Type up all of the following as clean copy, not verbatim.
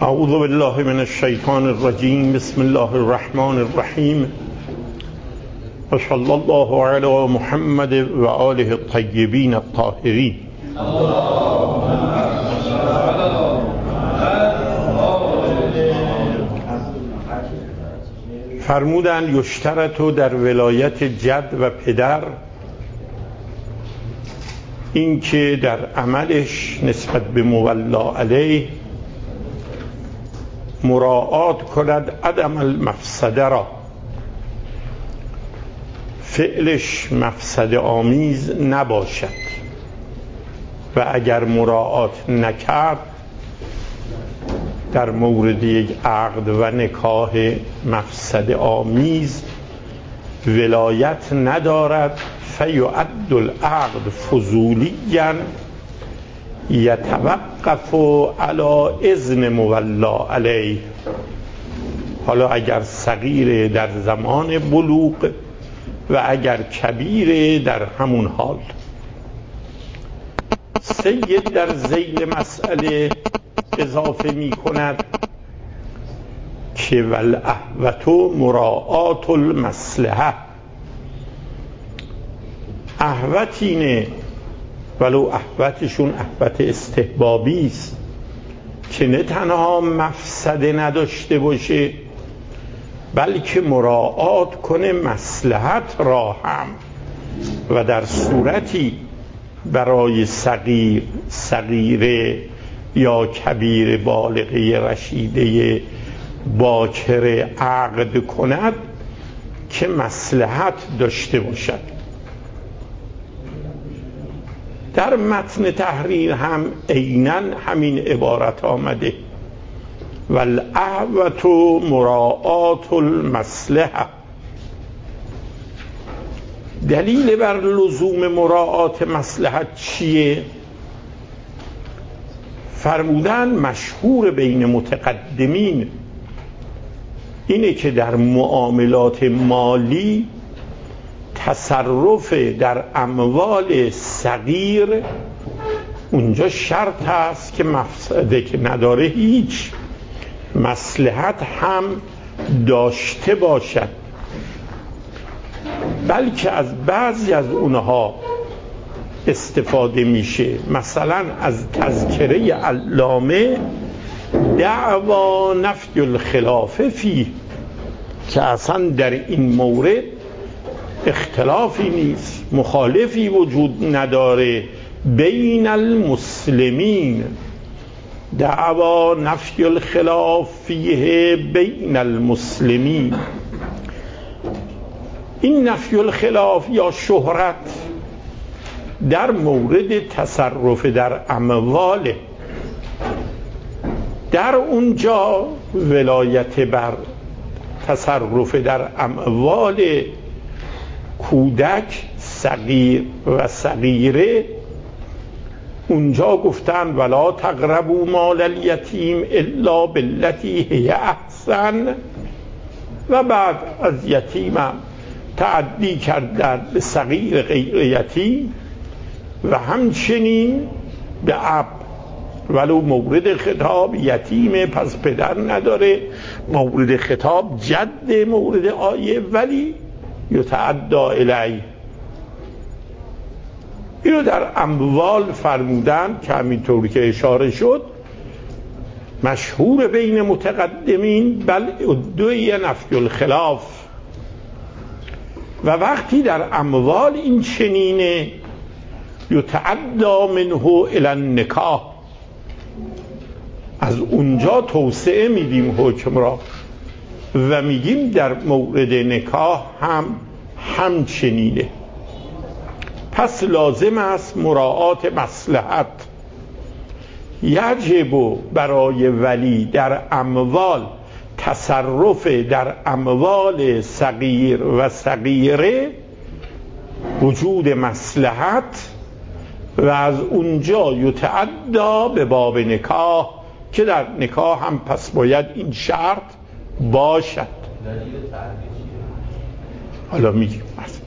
اعوذ بالله من الشیطان الرجیم. بسم الله الرحمن الرحیم. و صلی الله علی محمد و آله الطیبین الطاهرین. فرمودند یشترط در ولایت جد و پدر این که در عملش نسبت به مولا علیه مراعات کند عدم المفسده را، فعلش مفسده آمیز نباشد و اگر مراعات نکرد در مورد یک عقد و نکاح مفسده آمیز ولایت ندارد. فیعد العقد فضولیا یتوقف علی اذن مولا علیه. حالا اگر صغیر در زمان بلوغ و اگر کبیر در همون حال. سید در ذیل مسئله اضافه می کند که والاهوة مراعات المصلحه. اهوت اینه، ولو اهوتشون اهوت استحبابی است که نه تنها مفسده نداشته باشه بلکه مراعات کنه مصلحت را هم، و در صورتی برای صغیر، صغیره یا کبیر بالغه رشیده باکر عقد کند که مصلحت داشته باشد. در متن تحریر هم عیناً همین عبارت آمده والاهوة مراعات المصلحه. دلیل بر لزوم مراعات مصلحت چیه؟ فرمودن مشهور بین متقدمین اینه که در معاملات مالی تصرف در اموال صغیر اونجا شرط هست که مفسده که نداره هیچ مصلحت هم داشته باشد، بلکه از بعضی از اونها استفاده میشه. مثلا از تذکره علامه دعوا نفی الخلاف فیه که اصلا در این مورد اختلافی نیست، مخالفی وجود نداره بین المسلمین. دعوا نفی الخلاف فیه بین المسلمین. این نفی الخلاف یا شهرت در مورد تصرف در اموال، در اونجا ولایت بر تصرف در اموال کودک، صغیر و صغیره اونجا گفتن ولا تقربوا مال الیتیم الا بالتی هی احسن، و بعد از یتیم تعدی کردن به صغیر غیر یتیم و همچنین به اب، ولو مورد خطاب یتیم پس پدر نداره، مورد خطاب جد مورد آیه ولی یتعدی الیه. اینو در اموال فرمودن که همینطور که اشاره شد مشهور بین متقدمین بل ادعی نفی الخلاف. و وقتی در اموال این چنینه یتعدی منه الی النکاح، از اونجا توسعه میدیم حکم را و میگیم در مورد نکاح هم همچنینه. پس لازم است مراعات مصلحت. یجب برای ولی در اموال تصرف در اموال صغیر و صغیره وجود مصلحت و از اونجا یتعدی به باب نکاح که در نکاح هم پس باید این شرط باشد. حالا میگیم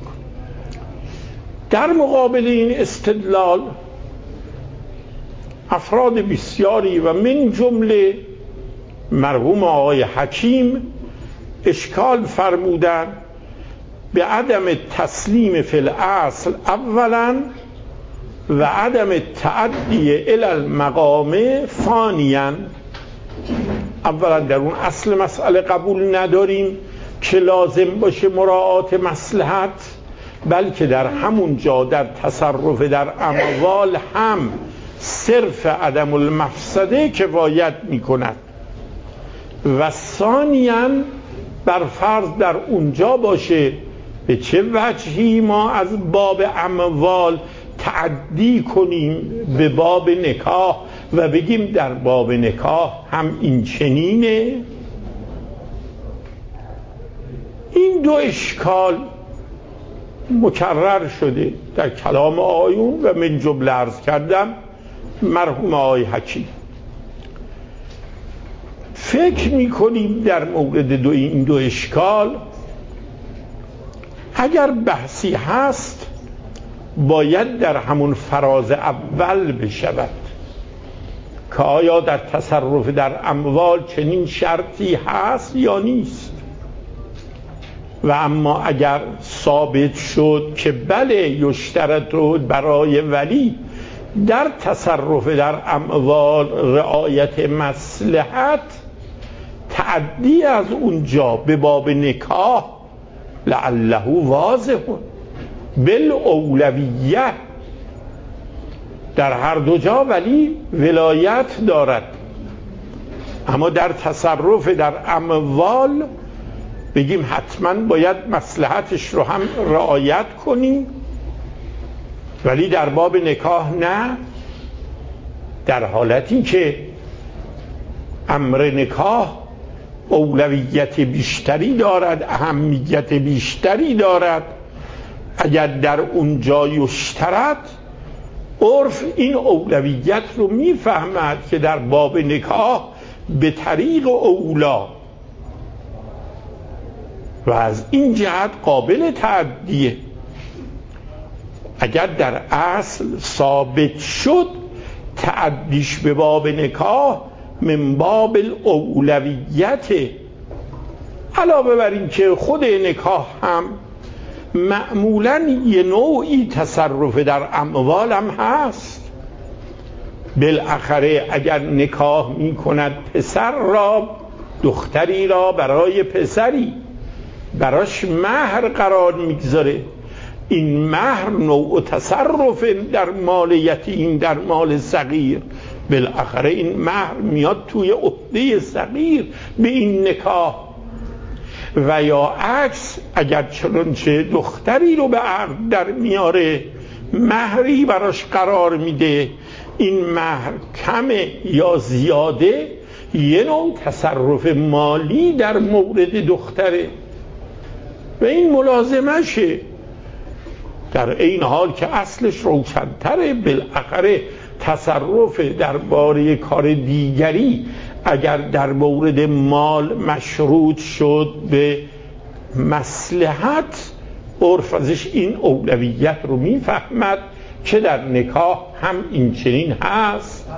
در مقابل این استدلال افراد بسیاری و من جمله مرحوم آقای حکیم اشکال فرمودن به عدم تسلیم فی الاصل اولا و عدم تعدی الی المقام ثانیا. اولا در اون اصل مسئله قبول نداریم که لازم باشه مراعات مصلحت، بلکه در همون جا در تصرف در اموال هم صرف عدم المفسده کفایت میکند و ثانیاً بر فرض در اونجا باشه به چه وجهی ما از باب اموال تعدی کنیم به باب نکاح و بگیم در باب نکاح هم این چنینه. این دو اشکال مکرر شده در کلام آیون و من جمله عرض کردم مرحوم آقای حکیم. فکر میکنیم در مورد این دو اشکال اگر بحثی هست باید در همون فراز اول بشود که آیا در تصرف در اموال چنین شرطی هست یا نیست. و اما اگر ثابت شد که بله یشترط برای ولی در تصرف در اموال رعایت مصلحت، تعدی از اونجا به باب نکاح لعله واضح بالاولویه، در هر دو جا ولی ولایت دارد، اما در تصرف در اموال بگیم حتما باید مصلحتش رو هم رعایت کنیم، ولی در باب نکاح نه. در حالتی که امر نکاح اولویت بیشتری دارد، اهمیت بیشتری دارد، اگر در اونجا یشترط، عرف این اولویت رو میفهمد که در باب نکاح به طریق اولا و از این جهت قابل تعدیه. اگر در اصل ثابت شد تعدیش به باب نکاح من باب الاولویت، علاوه بر این که خود نکاح هم معمولاً یه نوعی تصرف در اموال هم هست. بالاخره اگر نکاح می کند پسر را، دختری را برای پسری، براش مهر قرار میگذاره، این مهر نوع تصرف در مال یتیم، در مال صغیر، بالاخره این مهر میاد توی عهده صغیر به این نکاح. و یا عکس، اگر چنانچه دختری رو به عقد در میاره، مهری براش قرار میده، این مهر کمه یا زیاده، یه نوع تصرف مالی در مورد دختره و این ملازمشه، در این حال که اصلش روشن‌تره. بالاخره تصرف درباره کار دیگری اگر در مورد مال مشروط شد به مصلحت، عرف ازش این اولویت رو میفهمد که در نکاح هم این چنین هست.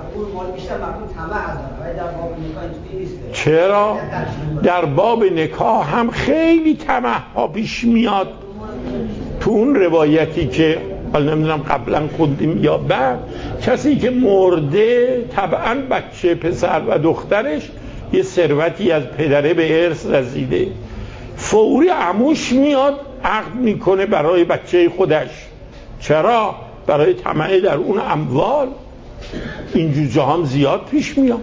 چرا؟ در باب نکاح هم خیلی طمع ها پیش میاد. تو اون روایتی که نمیدونم قبلا خوندیم یا بعد، کسی که مرده طبعا بچه پسر و دخترش یه ثروتی از پدره به ارث رسیده، فوری عموش میاد عقد میکنه برای بچه خودش. چرا؟ برای طمع در اون اموال. اینجور جاها هم زیاد پیش میاد.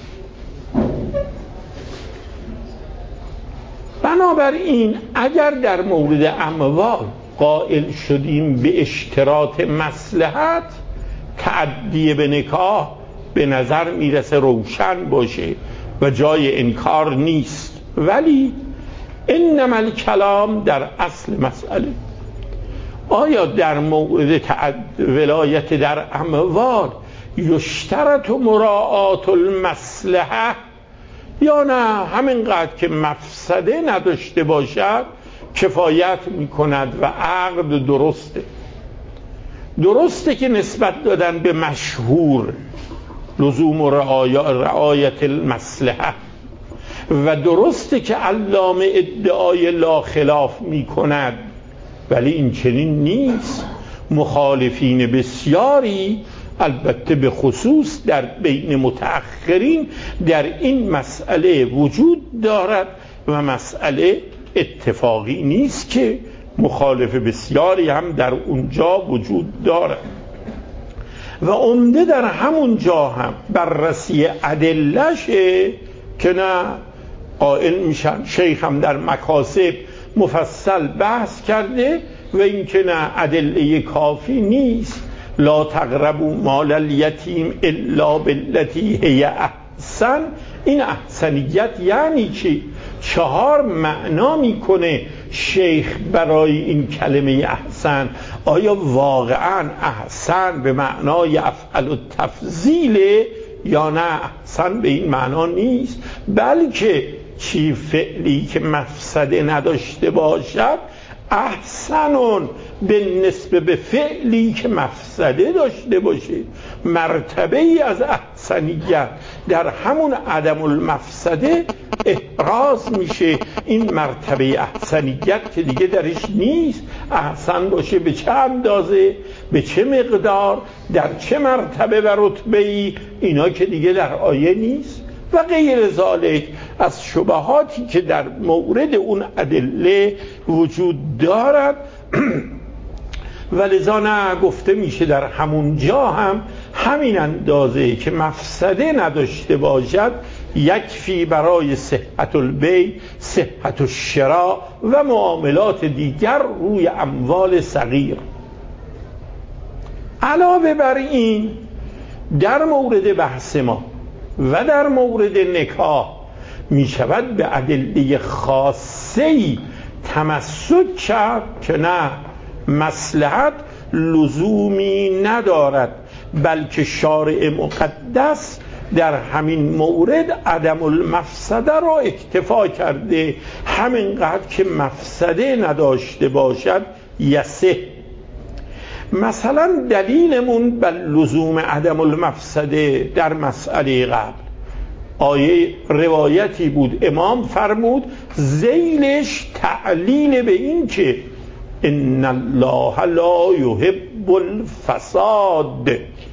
بنابراین اگر در مورد اموال قائل شدیم به اشتراط مصلحت، تعدی به نکاح به نظر میرسه روشن باشه و جای انکار نیست. ولی انما الکلام در اصل مسئله، آیا در مورد ولایت در اموال یشترط مراعات المصلحه یا نه همینقدر که مفسده نداشته باشد کفایت میکند و عقد درسته که نسبت دادن به مشهور لزوم و رعایت المصلحه، و درسته که علامه ادعای لا خلاف می کند، ولی این چنین نیست. مخالفین بسیاری، البته به خصوص در بین متأخرین، در این مسئله وجود دارد و مسئله اتفاقی نیست که مخالف بسیاری هم در اونجا وجود دارد. و عمده در همونجا هم بررسی ادله‌شه که نه قائل میشن. شیخ هم در مکاسب مفصل بحث کرده و این که نه ادله کافی نیست. لا تقربوا مال الیتیم الا بالتی هی احسن. این احسنیت یعنی چی؟ 4 معنا میکنه شیخ برای این کلمه احسن. آیا واقعا احسن به معنای افعل التفضیل یا نه احسن به این معنا نیست، بلکه چی فعلی که مفسده نداشته باشد احسنون به نسبت به فعلی که مفسده داشته باشه. مرتبه ای از احسنیت در همون عدم المفسده احراز میشه. این مرتبه احسنیت که دیگه درش نیست. احسن باشه به چه اندازه، به چه مقدار، در چه مرتبه و رتبه ای، اینا که دیگه در آیه نیست و غیر ذالک از شبهاتی که در مورد اون ادله وجود دارد. ولذا نه گفته میشه در همون جا هم همین اندازه که مفسده نداشته باشد یکفی برای صحت البیع، صحت الشراء و معاملات دیگر روی اموال صغیر. علاوه بر این در مورد بحث ما و در مورد نکاح می شود به ادله خاصه‌ای تمسک کرد که نه مصلحت لزومی ندارد، بلکه شارع مقدس در همین مورد عدم المفسده را اکتفا کرده. همینقدر که مفسده نداشته باشد یسه. مثلا دلیلمون بر لزوم عدم المفسده در مسئله قبل آیه روایتی بود، امام فرمود ذیلش تعلیل به این که ان الله لا یحب الفساد.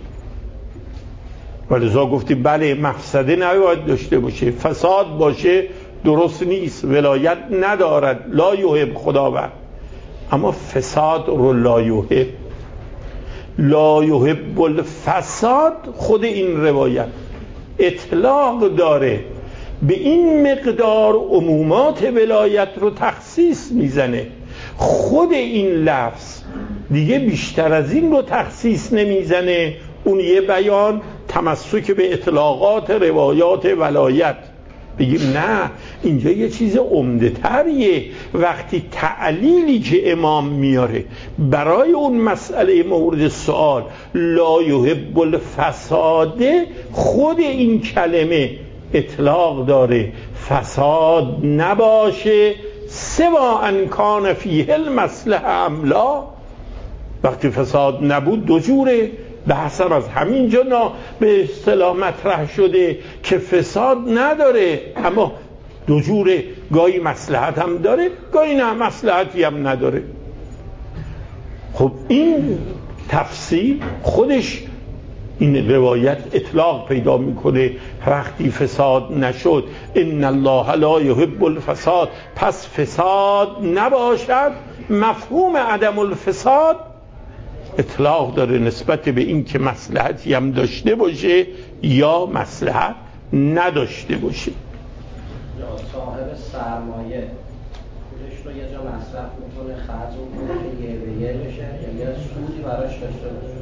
ولذا گفتیم بله مفسده نباید داشته باشه، فساد باشه درست نیست، ولایت ندارد، لا یحب خداوند. اما فساد رو لا یحب، لا یحب الفساد، خود این روایت اطلاق داره به این مقدار عمومات ولایت رو تخصیص میزنه. خود این لفظ دیگه بیشتر از این رو تخصیص نمیزنه. اون یه بیان تمسک به اطلاقات روایات ولایت. بگیم نه اینجا یه چیز عمده تریه. وقتی تعلیلی که امام میاره برای اون مسئله مورد سوال لا یحب الفساد، خود این کلمه اطلاق داره فساد نباشه سوا ان کان فیه المصلحه ام لا. وقتی فساد نبود دو جوره، بحثم از همینجا به اصطلاح مطرح شده که فساد نداره، اما دو جوره، گاهی مصلحت هم داره گاهی نه مصلحتی هم نداره. خب این تفسیر خودش این روایت اطلاق پیدا میکنه. وقتی فساد نشد ان الله لا یحب الفساد، پس فساد نباشد. مفهوم عدم الفساد اطلاق داره نسبت به این که مصلحتی هم داشته باشه یا مصلحت نداشته باشه. یا صاحب سرمایه پولش رو یه جا مصرف میکنه، خرج میکنه که یه به یه بشه یا یه سودی براش داشته باشه.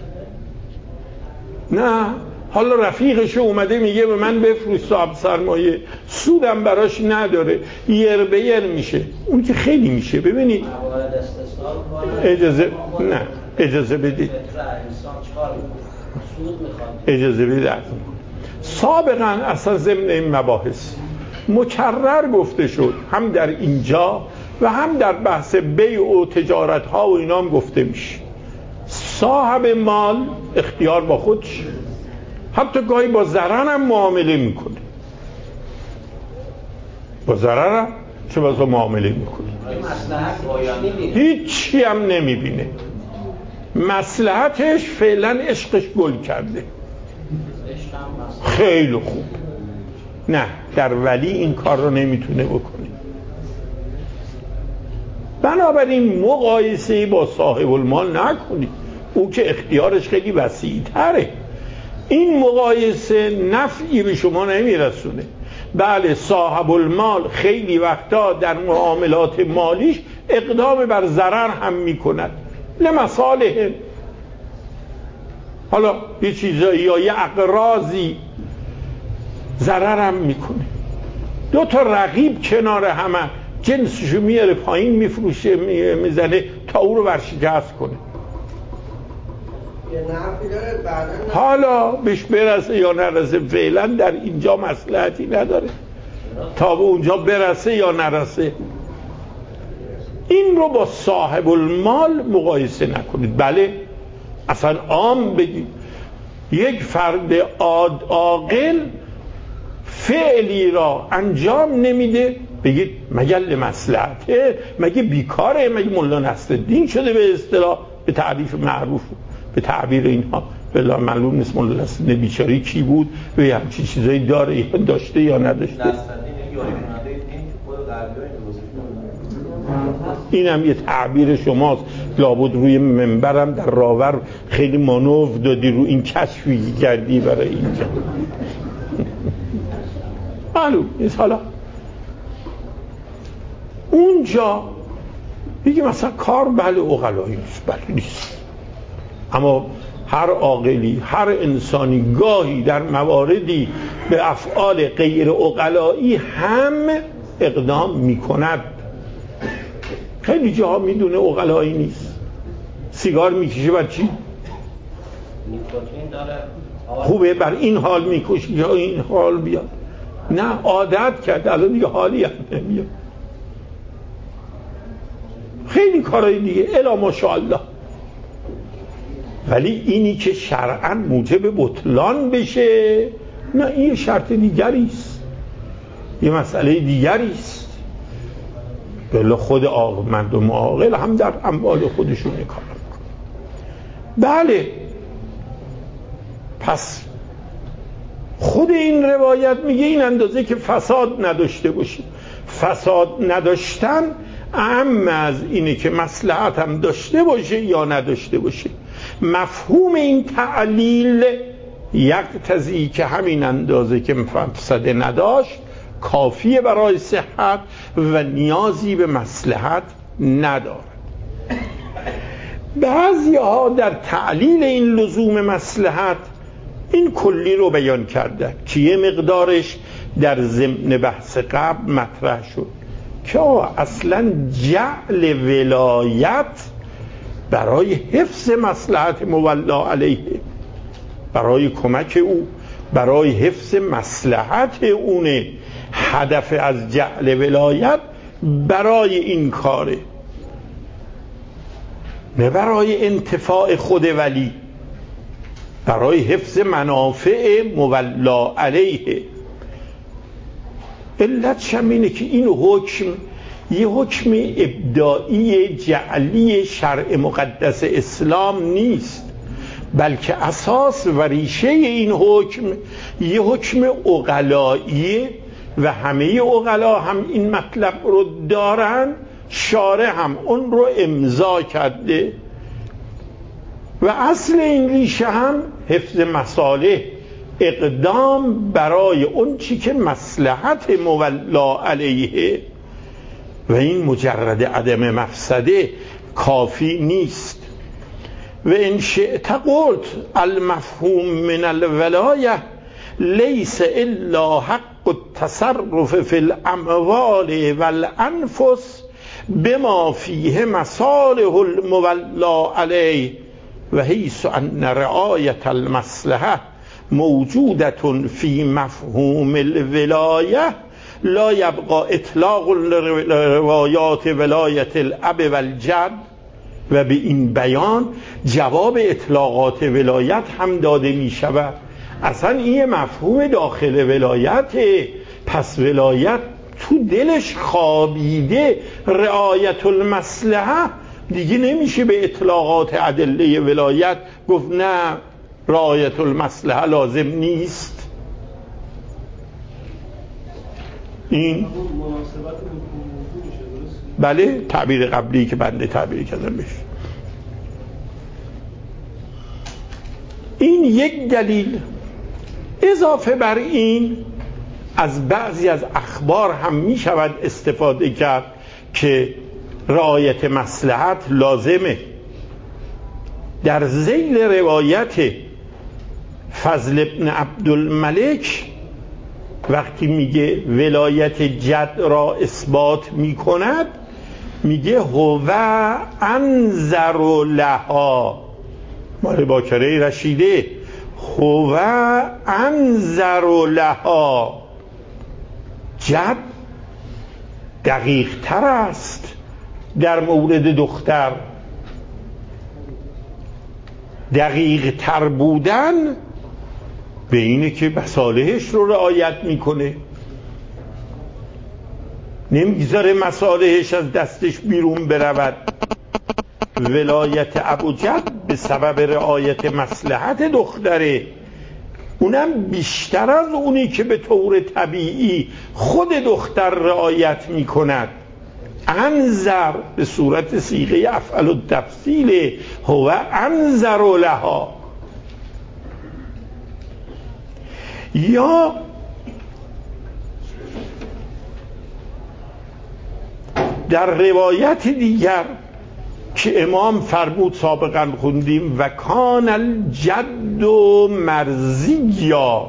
نه، حالا رفیقش اومده میگه به من بفروش صاحب سرمایه، سودم براش نداره، یر به یر میشه، اون که خیلی میشه. ببینید اجازه بدید اجازه بدید. سابقا اصلا ضمن این مباحث مکرر گفته شد، هم در اینجا و هم در بحث بیع و تجارت ها و اینا هم گفته میشه صاحب مال اختیار با خودش، حتی گاهی با ضرر هم معامله میکنه. با ضرر چه بازا معامله میکنه، هیچی هم نمیبینه. مصلحتش فعلا عشقش گل کرده، خیلی خوب. نه، در ولی این کار رو نمیتونه بکنه. بنابراین مقایسه با صاحب المال نکنید، او که اختیارش خیلی وسیع تره. این مقایسه نفعی به شما نمیرسونه. بله، صاحب المال خیلی وقتا در معاملات مالیش اقدام بر ضرر هم میکند لمصالح، حالا یه چیزایی یا یه اقراضی ضرر هم میکنه. دو تا رقیب کنار همه جنسشو میاره پایین میفروشه میزنه تا او رو ورشکست کنه. حالا بهش برسه یا نرسه فعلا در اینجا مصلحتی نداره، تا به اونجا برسه یا نرسه. این رو با صاحب المال مقایسه نکنید. بله، اصلا عام بگید یک فرد عاقل فعلی را انجام نمیده، بگید مگه مصلحته، مگه بیکاره، مگه مولا نصرالدین شده به اصطلاح، به تعریف معروف، به تعبیر اینها. بلا معلوم نیست مولا نصرالدین بیچاره کی بود و همچین چیزایی داره یا داشته یا نداشته. این هم یه تعبیر شماست، لابد روی منبرم در راور خیلی مانور دادی، رو این کشفی کردی برای اینجا. معلوم نیست. حالا اونجا بگیم مثلا کار بله عقلایی نیست، بله نیست، اما هر عاقلی، هر انسانی گاهی در مواردی به افعال غیر عقلایی هم اقدام میکند. خیلی جاها میدونه عقلایی نیست، سیگار میکشه بر چی؟ خوبه بر این حال میکشه یا این حال بیاد، نه عادت کرد الان دیگه حالی هم نمیاد. خیلی کارهای دیگه الا ماشاءالله. ولی اینی که شرعاً موجب بطلان بشه، نه، این شرط دیگریست، یه مسئله دیگریست. بله، خود مردم عاقل هم در اموال خودشون کار میکنن. بله، پس خود این روایت میگه این اندازه که فساد نداشته باشه. فساد نداشتن اهم از اینه که مصلحت هم داشته باشه یا نداشته باشه. مفهوم این تعلیل یقتضی که همین اندازه که مفسده نداشت کافیه برای صحت و نیازی به مصلحت ندارد. بعضی‌ها در تعلیل این لزوم مصلحت این کلی رو بیان کرده که یه مقدارش در ضمن بحث قبل مطرح شد که اصلا جعل ولایت برای حفظ مصلحت مولا علیه، برای کمک او، برای حفظ مصلحت اونه. هدف از جعل ولایت برای این کاره، نه برای انتفاع خود ولی، برای حفظ منافع مولا علیه. علت شمینه که این حکم یه حکم ابداعی جعلی شرع مقدس اسلام نیست، بلکه اساس و ریشه این حکم یه حکم عقلاییه و همه عقلا هم این مطلب رو دارن. شارع هم اون رو امضا کرده و اصل این ریشه هم حفظ مصالح، اقدام برای اون چی که مصلحت مولا علیه، و این مجرد عدم مفسده کافی نیست. و ان شئت قلت المفهوم من الولایه لیس الا حق التصرف فی الاموال والانفس بما فیه مصالح المولا علیه و حیث ان رعایت المصلحه موجودة فی مفهوم الولایه لا یبقى اطلاق روایات ولایت الاب والجد. و به این بیان جواب اطلاقات ولایت هم داده می شود. اصلا این مفهوم داخل ولایت، پس ولایت تو دلش خوابیده رعایت المصلحه، دیگه نمیشه به اطلاقات ادله ولایت گفت نه رعایت المصلحه لازم نیست. این بله تعبیر قبلی که بنده تعبیر کردم بشه. این یک دلیل. اضافه بر این از بعضی از اخبار هم می شود استفاده کرد که رعایت مصلحت لازمه. در ذیل روایت فضل ابن عبدالملک وقتی میگه ولایت جد را اثبات میکند میگه هو انظر لها، مال باکره رشیده، هو انظر لها، جد دقیق تر است در مورد دختر. دقیق تر بودن به اینه که مصالحش رو رعایت میکنه، نمیگذاره مصالحش از دستش بیرون برود. ولایت ابوجد به سبب رعایت مصلحت دختره، اونم بیشتر از اونی که به طور طبیعی خود دختر رعایت میکند. انظر به صورت صیغه افعل التفصیل، هو انظر لها. یا در روایت دیگر که امام فرمود سابقا خوندیم و کان الجد مرضیا،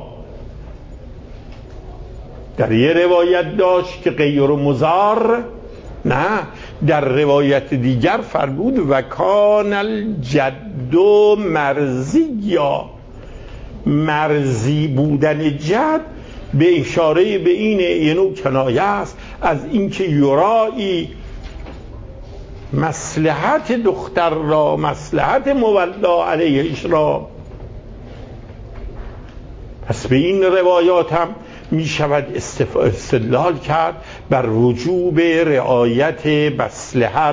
در یه روایت داشت که غیر مضار، نه در روایت دیگر فرمود و کان الجد مرضیا. مرضی بودن جد به اشاره به این یه نوع کنایه است از اینکه یرایی مصلحت دختر را، مصلحت مولا علیهش را. پس به این روایات هم می شود استدلال کرد بر وجوب رعایت مصلحت.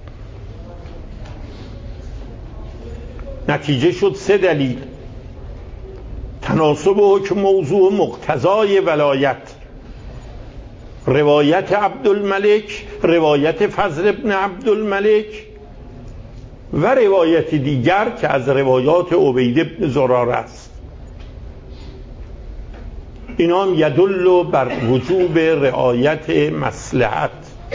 نتیجه شد 3 دلیل: تناسب حکم موضوع مقتضای ولایت، روایت عبدالملک، روایت فضل ابن عبدالملک و روایت دیگر که از روایات عبید ابن زرار است. اینا هم یدل بر وجوب رعایت مصلحت.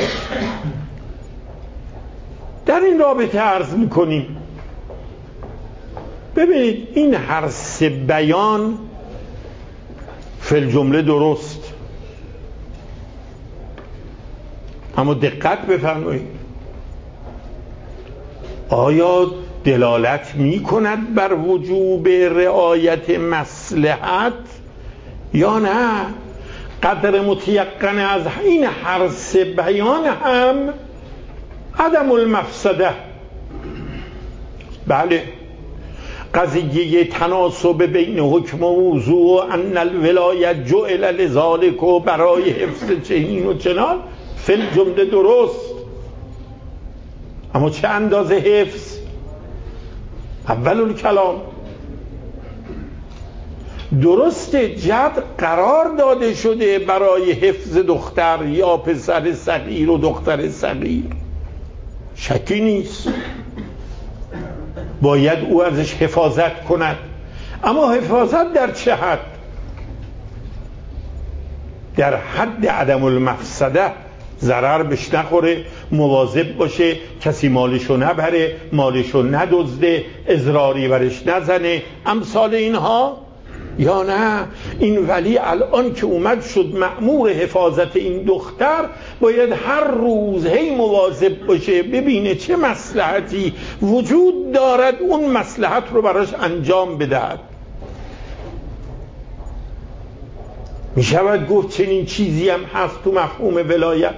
در این رابطه عرض میکنیم ببینید این هر 3 بیان فی الجمله درست، اما دقت بفرمایید آیا دلالت می کند بر وجوب رعایت مصلحت یا نه؟ قدر متیقن از این هر 3 بیان هم عدم المفسده. بله، قضیه تناسب بین حکم و موضوع ان الولایت جعل لذالک و برای حفظ چنین و چنان فی الجمله درست، اما چه اندازه حفظ؟ اول الکلام درست جد قرار داده شده برای حفظ دختر یا پسر صغیر و دختر صغیر، شکی نیست، باید او ازش حفاظت کند، اما حفاظت در چه حد؟ در حد عدم المفسده، ضرر بهش نخوره، مواظب باشه کسی مالشو نبره، مالشو ندزده، اضراری برش نزنه، امثال اینها. یا نه این ولی الان که اومد شد مأمور حفاظت این دختر باید هر روز هی مواظب باشه ببینه چه مصلحتی وجود دارد، اون مصلحت رو براش انجام بدهد. می شود گفت چنین چیزی هم هست تو مفهوم ولایت.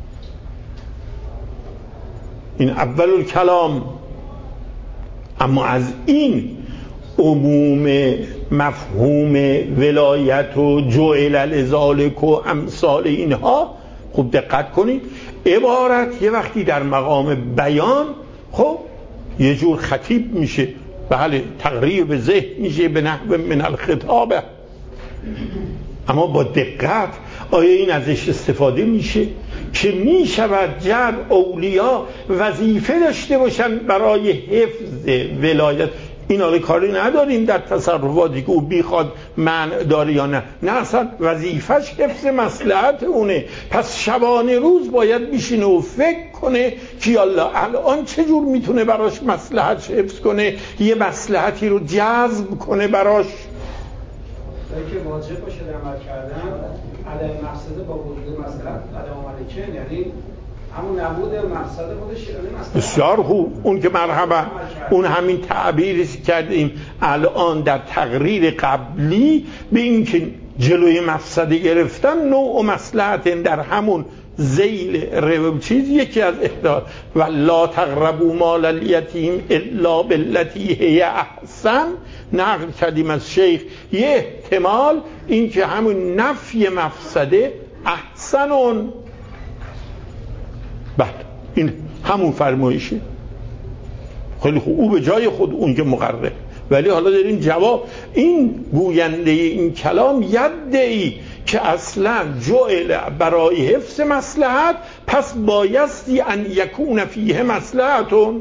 این اول الکلام. اما از این عموم مفهوم ولایت و جعل لذالک و امثال اینها خوب دقت کنید، عبارت یه وقتی در مقام بیان خب یه جور خطیب میشه، بله تقریب ذهن میشه به نحو من الخطاب، اما با دقت آیا این ازش استفاده میشه که میشود جب اولیا وظیفه داشته باشن برای حفظ ولایت؟ این آره کاری نداریم در تصرفاتی که او بیخواد منع داره یا نه، نه اصلا وظیفش حفظ مصلحت اونه. پس شبانه روز باید بشینه و فکر کنه که الله الان چجور میتونه براش مصلحت حفظ کنه، یه مصلحتی رو جذب کنه براش. که واجب باشه در عمل کردن عدم مقصد با وجود مصلحت عدم عمل یعنی همون نبود مقصد خودش بسیار خوب، اون که مرحبا، اون همین تعبیری کردیم الان در تقریر قبلی به این که جلوی مفسده گرفتن نوع مصلحت در همون ذیل چیز یکی از احداث و لا تقربوا مال الیتیم الا بالتی هی احسن نقل کردیم از شیخ. یه احتمال این که همون نفی مفسده احسنون، بله این همون فرمایشه، خیلی خوب، او به جای خود اون که مقرره. ولی حالا داریم جواب این گوینده این کلام یدعی که اصلا جعل برای حفظ مصلحت پس بایستی ان یکون فیه مصلحتون.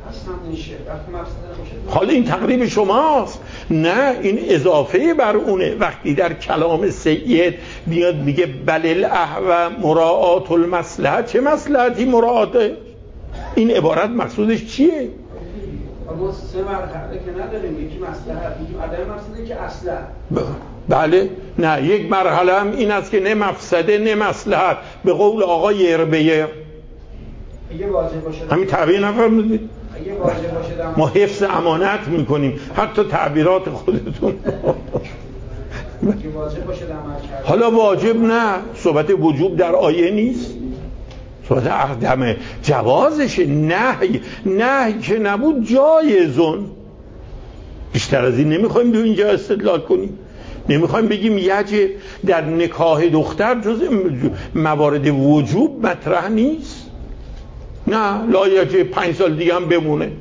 حالا این تقریب شماست، نه این اضافه بر اونه. وقتی در کلام سید بیاد میگه بل الاحوى مراعات المصلحت، چه مصلحتی مراعاته؟ این عبارت مقصودش چیه؟ ما سه مرحله که نداریم، یکی مصلحت، یکی عدم مفسده که اصلا بله، نه یک مرحله هم این است که نه مفسده نه مصلحت، به قول آقای اربیه همین تعبیر نفرمودید؟ ما حفظ امانت میکنیم، حتی تعبیرات خودتون حالا واجب نه، صحبت وجوب در آیه نیست، صحبت عدم جوازشه. نهی که نبود جایزون. بیشتر از این نمیخوایم به اینجا استدلال کنیم، نمیخوایم بگیم یجب در نکاح دختر جز موارد وجوب مطرح نیست، نه لا یجب 5 سال دیگه هم بمونه،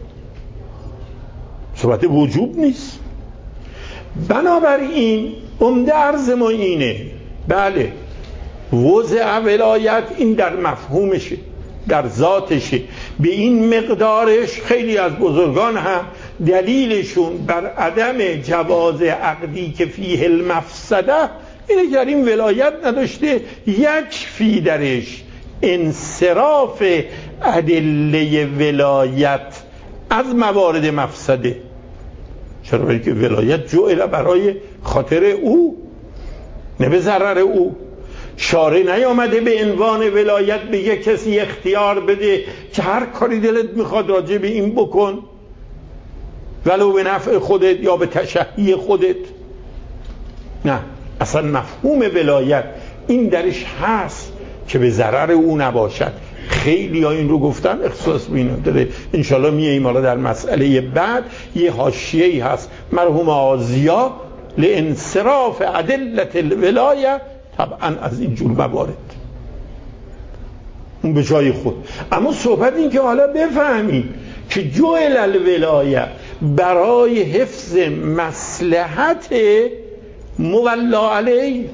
صحبت وجوب نیست. بنابراین عمده عرض ما اینه، بله وضع ولایت این در مفهومشه، در ذاتشه، به این مقدارش خیلی از بزرگان هم دلیلشون بر عدم جواز عقدی که فیه المفسده اینه که در این ولایت نداشته، یک فی درش انصراف ادله ولایت از موارد مفسده. چرا؟ برای که ولایت جعل برای خاطر او نه به ضرر او. شارع نیامده به عنوان ولایت به یک کسی اختیار بده که هر کاری دلت میخواد راجع به این بکن، ولو به نفع خودت یا به تشهی خودت. نه، اصلا مفهوم ولایت این درش هست که به ضرر او نباشد. خیلی ها این رو گفتن، اختصاص به این داره. انشالله میاییم حالا در مسئله بعد یه حاشیه‌ای هست مرحوم آزیا لانصراف ادلت الولایه، طبعا از این جور موارد اون به جای خود. اما صحبت این که حالا بفهمید که جعل الولایه برای حفظ مصلحت مولا علیه،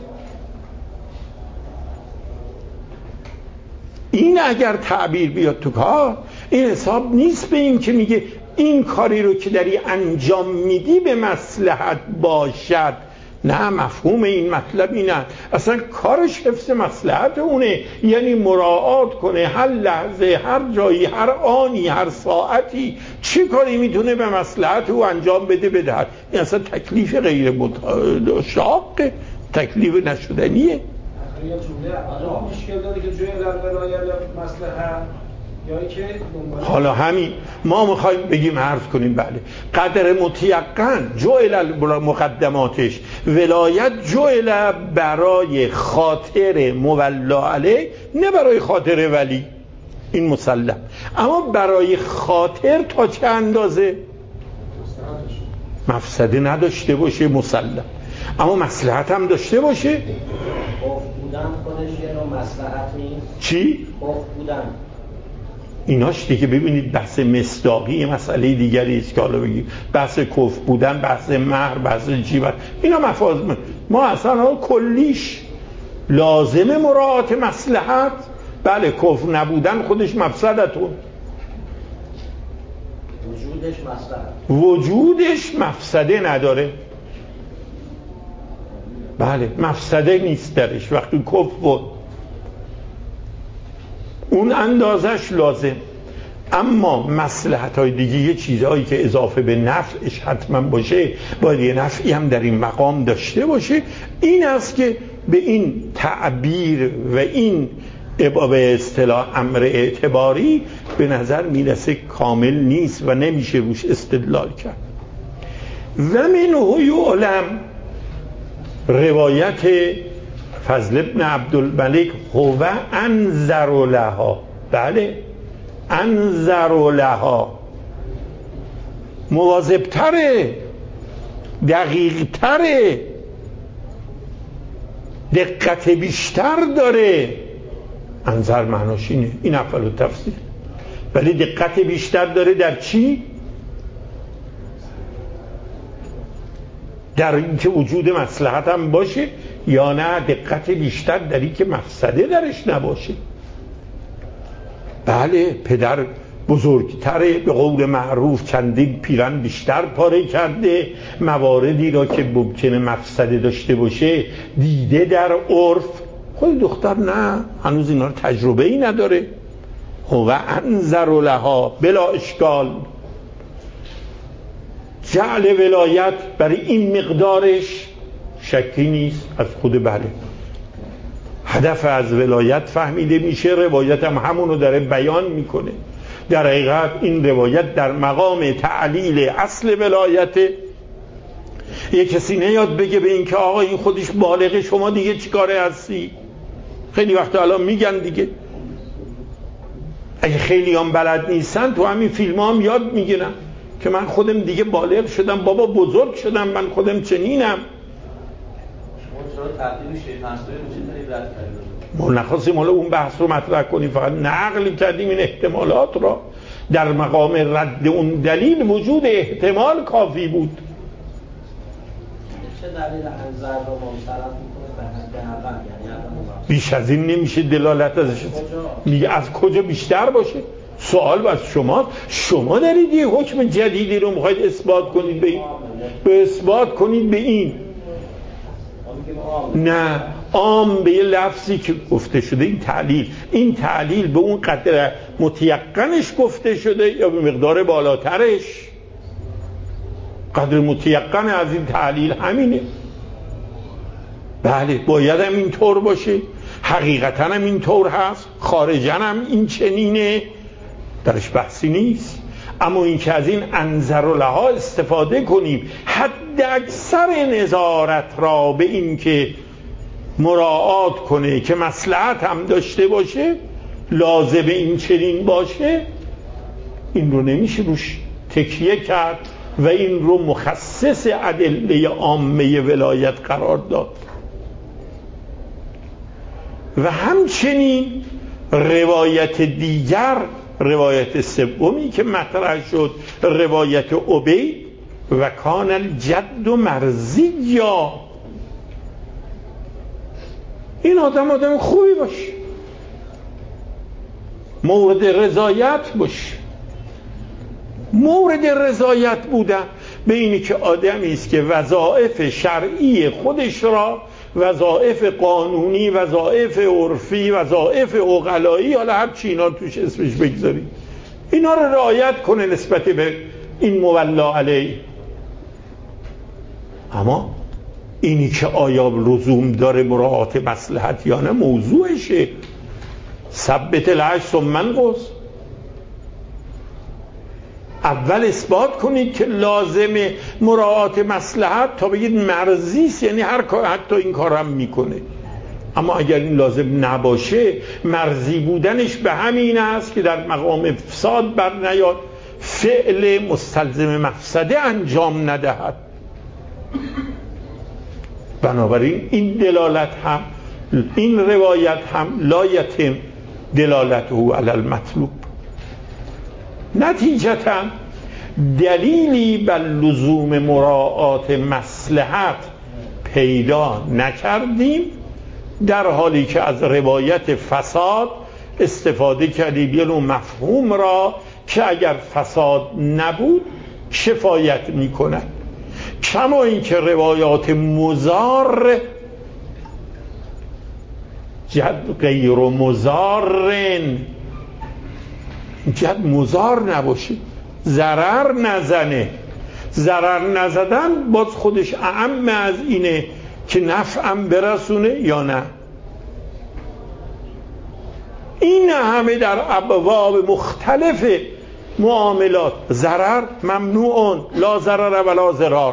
این اگر تعبیر بیاد تو کار، این حساب نیست به این که میگه این کاری رو که داری انجام میدی به مصلحت باشد. نه، مفهوم این مطلب اینه اصلا کارش حفظ مصلحت اونه، یعنی مراعات کنه هر لحظه، هر جایی، هر آنی، هر ساعتی چه کاری میتونه به مصلحت او انجام بده. این اصلا تکلیف غیر شاقه، تکلیف نشدنیه. یه جمله مشکل داره که جوی در ولایت مصلحت یا که حالا همین ما میخوایم بگیم عرض کنیم بله قدر متیقن جعل مقدماتش ولایت جعل برای خاطر مولا علیه، نه برای خاطر ولی، این مسلم. اما برای خاطر تا چه اندازه مفسده نداشته باشه مسلم، اما مصلحت هم داشته باشه. بودن خودش یه نوع مصلحت نیست؟ چی؟ کف بودن ایناش دیگه ببینید بحث مصداقی مسئله دیگری است که حالا بگیم بحث کف بودن، بحث مهر، بحث جیبت، اینا مفاهیم ما اصلا کلیش لازم مراعات مصلحت. بله کف نبودن خودش مفسدتون، وجودش مصلحت، وجودش مفسده نداره. بله مفسده نیست درش وقتی کف بود اون اندازش لازم. اما مصلحت های دیگه یه چیزهایی که اضافه به نفعش حتما باشه باید یه نفعی هم در این مقام داشته باشه. این است که به این تعبیر و این به اصطلاح امر اعتباری به نظر میرسه کامل نیست و نمیشه روش استدلال کرد. و منه یعلم روایت فضل ابن عبدالملک هو انظر لها. بله انظر لها مواظبتره، دقیقتره، دقت بیشتر داره. انظر معناش اینه، این اول التفسیر. ولی دقت بیشتر داره در چی؟ در اینکه وجود مصلحت هم باشه یا نه دقت بیشتر در اینکه مفسده درش نباشه. بله پدر بزرگتره، به قول معروف چندین پیرن بیشتر پاره کرده، مواردی را که ممکنه مفسده داشته باشه دیده در عرف. خود دختر نه، هنوز اینا رو تجربه ای نداره. هو انظر لها بلا اشکال. جعل ولایت برای این مقدارش شکی نیست از خود. بله هدف از ولایت فهمیده میشه، روایت هم همونو داره بیان میکنه. در حقیقت این روایت در مقام تعلیل اصل ولایت. یک کسی نیاد بگه به این که آقا این خودش بالغه، شما دیگه چیکاره هستی؟ خیلی وقت الان میگن دیگه، اگه خیلی هم بلد نیستن تو همین فیلم هم یاد میگیرن که من خودم دیگه بالغ شدم، بابا بزرگ شدم، من خودم چنینم. چرا تقدیم شیطان‌سوی رو چطوری رد کردید؟ ما نخواستیم حالا اون بحث رو مطرح کنیم، فقط نقل کردیم این احتمالات را. در مقام رد اون دلیل وجود احتمال کافی بود. چه دلیل انظر رو منصرف میکنه به حد اول؟ یعنی بیش از این نمیشه دلالت ازش. میگه از کجا بیشتر باشه؟ سوال از شما دارید یه حکم جدیدی رو میخواید اثبات کنید به این، به اثبات کنید به این. نه عام به یه لفظی که گفته شده این تعلیل به اون قدر متیقنش گفته شده یا به مقدار بالاترش؟ قدر متیقن از این تعلیل همینه. بله باید هم این طور باشه، حقیقتا هم این طور هست، خارجا هم این چنینه، درش بحثی نیست. اما این که از این انظر لها استفاده کنیم حد اکثر نظارت را به این که مراعات کنه که مصلحت هم داشته باشه، لازم این چنین باشه، این رو نمیشه روش تکیه کرد و این رو مخصص ادله عامه ولایت قرار داد. و همچنین روایت دیگر، روایت سومی که مطرح شد، روایت عبید و کان الجد مرضیا. این آدم خوبی باشه، مورد رضایت باشه. مورد رضایت بودن به اینی که آدمی است که وظایف شرعی خودش را، وظایف قانونی، وظایف عرفی، وظایف عقلایی، حالا هر چی اینا توش اسمش بگذارید، اینا رو رعایت کنه نسبت به این مولا علیه. اما اینی که آیا لزوم داره مراعات مصلحت یا نه موضوعشه. ثبت العش ثم انقض. اول اثبات کنید که لازم مراعات مصلحت تا بگید مرضیست، یعنی هر کار حتی این کار هم میکنه. اما اگر این لازم نباشه، مرضی بودنش به همین است که در مقام افساد بر نیاد، فعل مستلزم مفسده انجام ندهد. بنابراین این دلالت هم این روایت هم لا یتم دلالته علی المطلوب. نتیجتاً دلیلی بر لزوم مراعات مصلحت پیدا نکردیم، در حالی که از روایت فساد استفاده کردیم، یه نوع مفهوم را که اگر فساد نبود کفایت می‌کند. کما اینکه روایات مضار جد غیر مضارن، جد مضار نباشه، ضرر نزنه. ضرر نزدن باز خودش اعم از اینه که نفعم برسونه یا نه. این همه در ابواب مختلف معاملات ضرر ممنوع، لا ضرر ولا ضرار،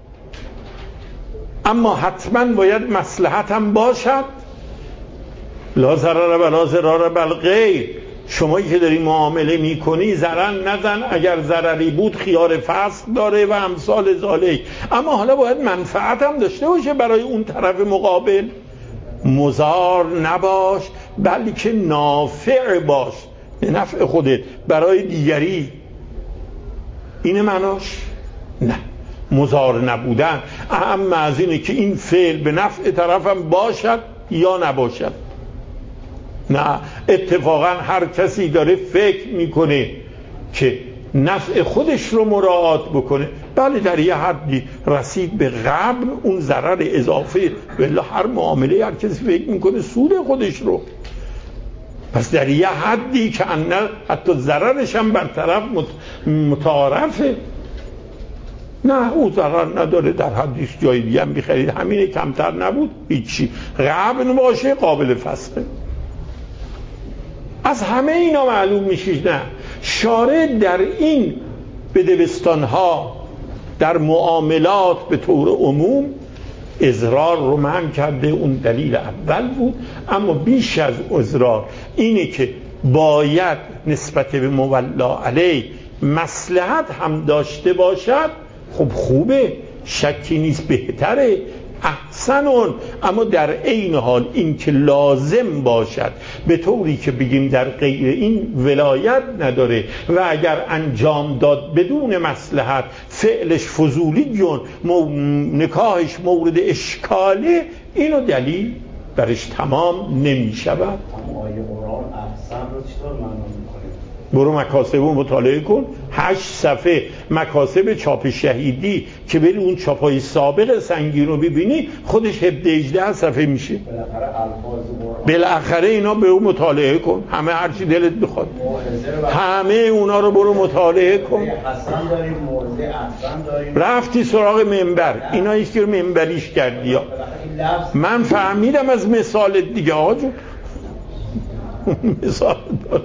اما حتما باید مصلحت هم باشد، لا ضرر ولا ضرار بل غیر. شمایی که داری معامله میکنی ضرر نزن، اگر ضرری بود خیار فسخ داره و امثال ذالک، اما حالا باید منفعت هم داشته باشه برای اون طرف مقابل. مضار نباش بلکه نافع باش، به نفع خودت برای دیگری. اینه معناش؟ نه، مضار نبودن اهم از اینه که این فعل به نفع طرفم باشد یا نباشد. نه، اتفاقا هر کسی داره فکر میکنه که نفع خودش رو مراعات بکنه، بله در یه حدی رسید به قبل اون ضرر اضافه، ولی هر معامله هر کسی فکر میکنه سود خودش رو، پس در یه حدی که حتی ضررش هم بر طرف متعارفه. نه او ضرر نداره، در حدیش جای دیگه هم بخرید، همینه، کمتر نبود، هیچی، قبل باشه قابل فسخه. از همه اینا معلوم میشه نه، شارع در این بدبستانها در معاملات به طور عموم اضرار رو منع کرده. اون دلیل اول بود، اما بیش از اضرار اینه که باید نسبت به مولا علیه مصلحت هم داشته باشد. خب خوبه، شکی نیست، بهتره، احسنون، اما در عین حال این که لازم باشد به طوری که بگیم در غیر این ولایت نداره و اگر انجام داد بدون مصلحت فعلش فضولیون، نکاحش مورد اشکاله، اینو دلیل برش تمام نمی شود. آیه قرآن احسن رو چطور معنا می‌کنه؟ برو مکاسب رو مطالعه کن، 8 صفحه مکاسب چاپ شهیدی که بری اون چاپای سابق سنگین رو ببینی خودش 17-18 صفحه میشه. بالاخره اینا به اون مطالعه کن، همه هرچی دلت بخواد، همه اونا رو برو مطالعه کن. حسن داریم، موضع احسن داریم، رفتی سراغ منبر، اینا ایست که منبریش کردی ها. من فهمیدم از مثال دیگه آجو مثال دارم.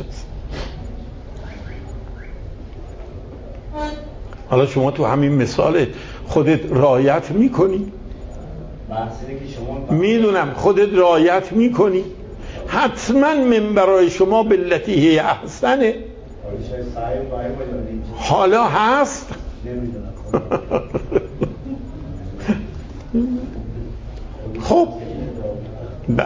حالا شما تو همین مثال خودت رعایت میکنی؟ میدونم خودت رعایت میکنی، حتما من برای شما باللتی هی احسنه. حالا هست؟ خب بله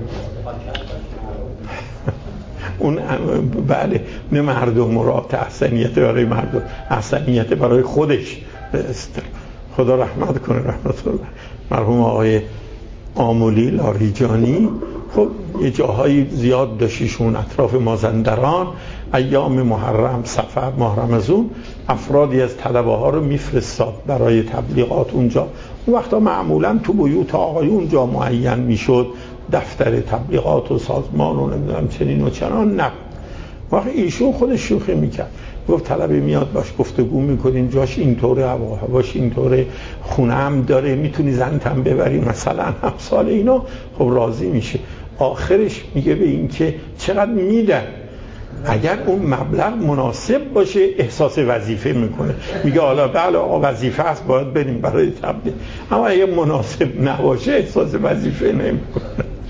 اون بله، نه مردم را احسنیت برای مردم، احسنیت برای خودش. خدا رحمت کنه، رحمت الله مرحوم آقای آمولی لاریجانی. خب یه جاهای زیاد داشتیشون اطراف مازندران، ایام محرم، صفر، ماه رمضان، افرادی از طلبه ها رو میفرستاد برای تبلیغات اونجا. اون وقتا معمولا تو بیوت آقای اونجا معین میشد، دفتر تبلیغات و سازمان و نمیدونم چنین و چنان نبود. وقت ایشون خودش شوخی میکرد، گفت طلبه میاد باش گفتگو میکنین، جاش اینطوره، هواش اینطوره، خونه هم داره، میتونی زنتم ببری مثلا امثال اینا. خب راضی میشه، آخرش میگه به این که چقدر میدن، اگر اون مبلغ مناسب باشه احساس وظیفه میکنه، میگه حالا بله آقا وظیفه است باید بریم برای تبلیغ، اما اگه مناسب نباشه احساس وظیفه نمیکنه.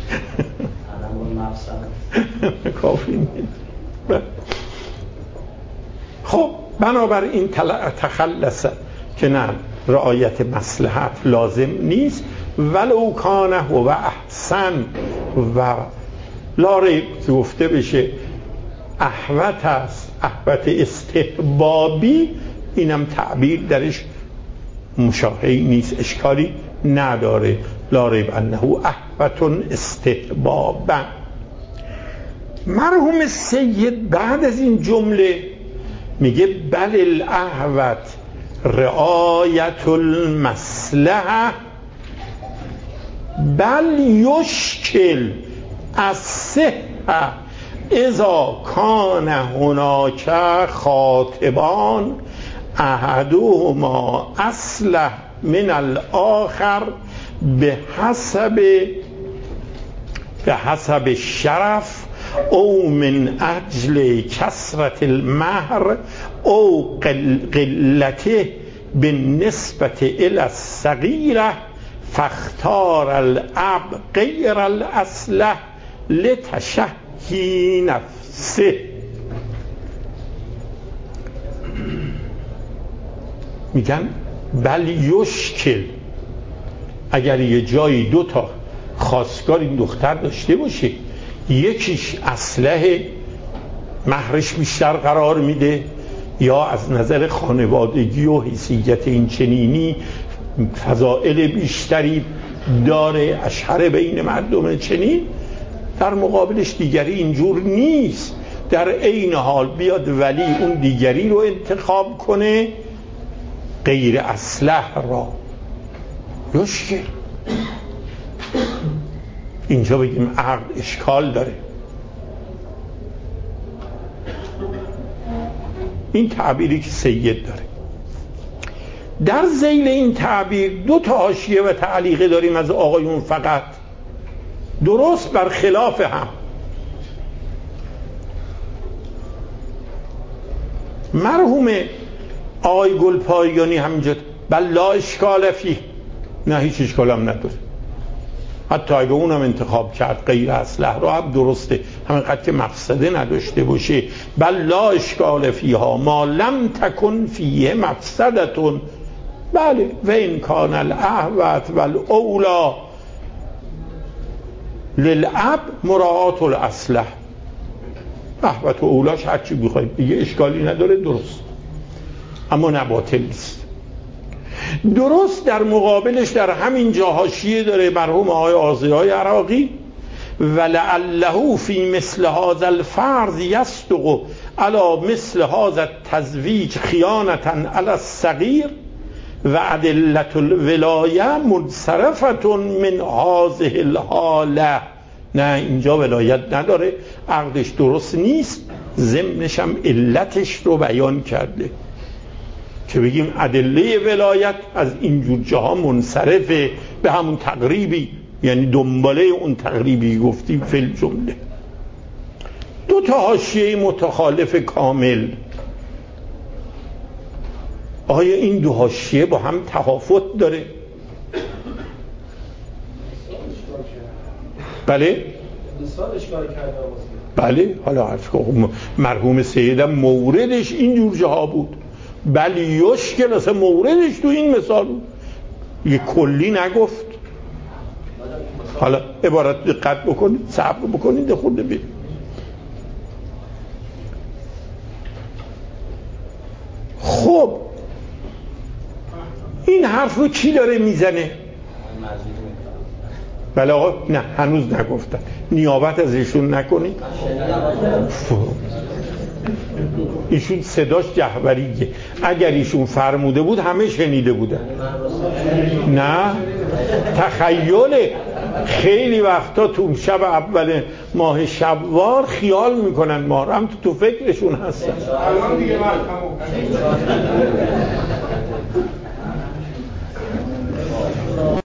کافی نیست. خب بنابراین تخلص که نه رعایت مصلحت لازم نیست ولو کان هو احسن و لا ریب گفته بشه احوط است، احوط استحبابی، اینم تعبیر درش مشاهی نیست، اشکالی نداره. لا ریب انه احوط استحبابا. مرحوم سید بعد از این جمله میگه بل الاحوط رعایت المصلحه بل یشکل الصحه اذا کان هناک خاطبان احدهما اصلح من الاخر به حسب الشرف او من اجل کثرت المهر او قلته بالنسبة الى الصغیره فاختار الاب غیر الاصلح لتشهی نفسه. میگن بل یشکل، اگر یه جایی دو تا خواستگار این دختر داشته باشه، یکیش اصلح مهرش بیشتر قرار میده یا از نظر خانوادگی و حیثیت این چنینی فضائل بیشتری داره، اشهر بین مردم چنین، در مقابلش دیگری اینجور نیست، در عین حال بیاد ولی اون دیگری رو انتخاب کنه غیر اصلح را یشکل. اینجا بگیم عقد اشکال داره. این تعبیری که سید داره. در ذیل این تعبیر دو تا حاشیه و تعلیقه داریم از آقایون فقط، درست برخلاف هم. مرحوم آقای گلپایگانی همینجا بل لا اشکال فیه، نه هیچ اشکال هم نداره، حتی اگه اونم انتخاب کرد غیر اصلح رو هم درسته، همینقدر که مفسده نداشته باشه. بل لا اشکال فیها ما لم تکن فیه مفسدتون. بله و این کان الاحوط و الاولا للاب مراعات الاصلح. احوط و اولاش هرچی بخواید دیگه اشکالی نداره، درست، اما نباطل نیست. درست در مقابلش در همین جا حاشیه داره مرحوم آقای آذیای عراقی ولعله فی مثل هذا الفرض یصدق علی مثل هذا التزویج خیانة علی الصغیر و ادلة الولایه منصرفة من هذه الحاله. نه اینجا ولایت نداره، عقدش درست نیست، ضمنش هم علتش رو بیان کرده که بگیم ادله ولایت از اینجور جاها منصرفه به همون تقریبی، یعنی دنباله اون تقریبی گفتیم فی الجمله. دو تا حاشیه متخالف کامل. آیا این دو حاشیه با هم تفاوت داره؟ بله؟ بله، حالا عرض کنم مرحوم سیدم موردش اینجور جاها بود، بلی یشکل اصلا موردش تو این مثال بود، یه کلی نگفت. حالا عبارت دقت بکنید، صبر بکنید، خورده بید. خب این حرف رو کی داره میزنه؟ بله آقا، نه هنوز نگفتن، نیابت از ایشون نکنید. ایشون صداش جهوریه، اگر ایشون فرموده بود همه شنیده بودن. نه تخیله. خیلی وقتا تو شب اول ماه شوال خیال میکنن محرم تو فکرشون هستن.